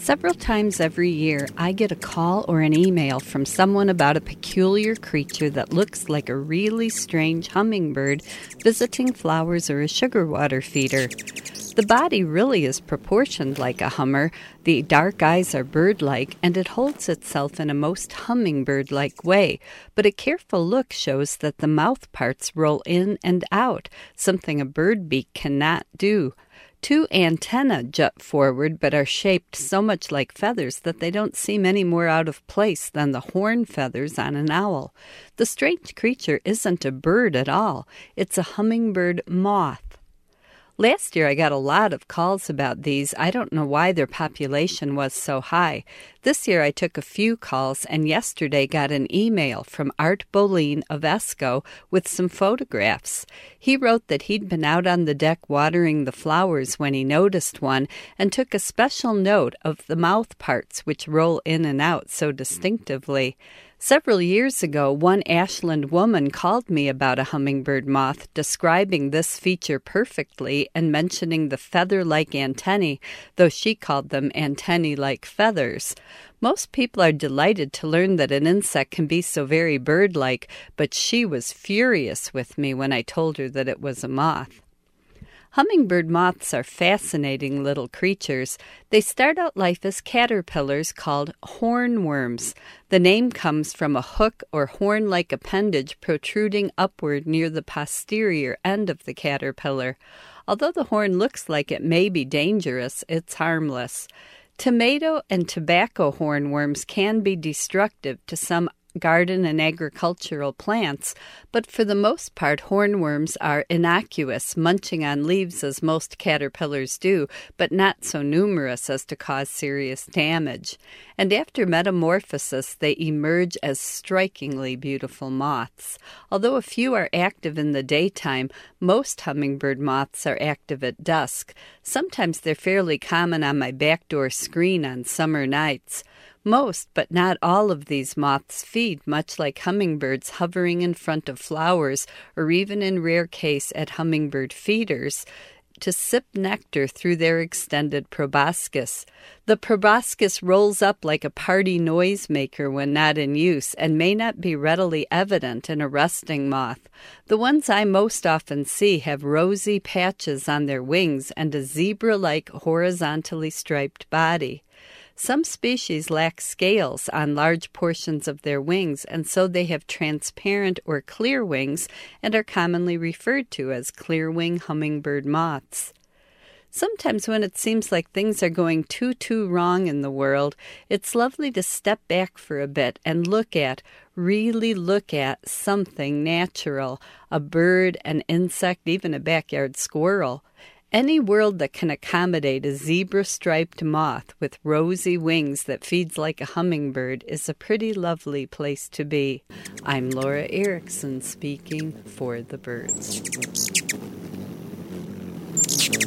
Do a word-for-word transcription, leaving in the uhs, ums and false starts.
Several times every year, I get a call or an email from someone about a peculiar creature that looks like a really strange hummingbird visiting flowers or a sugar water feeder. The body really is proportioned like a hummer, the dark eyes are bird-like, and it holds itself in a most hummingbird-like way, but a careful look shows that the mouth parts roll in and out, something a bird beak cannot do. Two antennae jut forward but are shaped so much like feathers that they don't seem any more out of place than the horn feathers on an owl. The strange creature isn't a bird at all. It's a hummingbird moth. Last year I got a lot of calls about these. I don't know why their population was so high. This year I took a few calls and yesterday got an email from Art Boline of Esco with some photographs. He wrote that he'd been out on the deck watering the flowers when he noticed one and took a special note of the mouth parts which roll in and out so distinctively. Several years ago, one Ashland woman called me about a hummingbird moth, describing this feature perfectly and mentioning the feather-like antennae, though she called them antennae-like feathers. Most people are delighted to learn that an insect can be so very bird-like, but she was furious with me when I told her that it was a moth. Hummingbird moths are fascinating little creatures. They start out life as caterpillars called hornworms. The name comes from a hook or horn-like appendage protruding upward near the posterior end of the caterpillar. Although the horn looks like it may be dangerous, it's harmless. Tomato and tobacco hornworms can be destructive to some garden and agricultural plants, but for the most part hornworms are innocuous, munching on leaves as most caterpillars do, but not so numerous as to cause serious damage. And after metamorphosis, they emerge as strikingly beautiful moths. Although a few are active in the daytime, most hummingbird moths are active at dusk. Sometimes they're fairly common on my back door screen on summer nights. Most, but not all of these moths feed, much like hummingbirds hovering in front of flowers, or even in rare case at hummingbird feeders, to sip nectar through their extended proboscis. The proboscis rolls up like a party noisemaker when not in use and may not be readily evident in a resting moth. The ones I most often see have rosy patches on their wings and a zebra-like horizontally striped body. Some species lack scales on large portions of their wings, and so they have transparent or clear wings and are commonly referred to as clear-wing hummingbird moths. Sometimes when it seems like things are going too, too wrong in the world, it's lovely to step back for a bit and look at, really look at something natural, a bird, an insect, even a backyard squirrel. Any world that can accommodate a zebra-striped moth with rosy wings that feeds like a hummingbird is a pretty lovely place to be. I'm Laura Erickson speaking for the birds.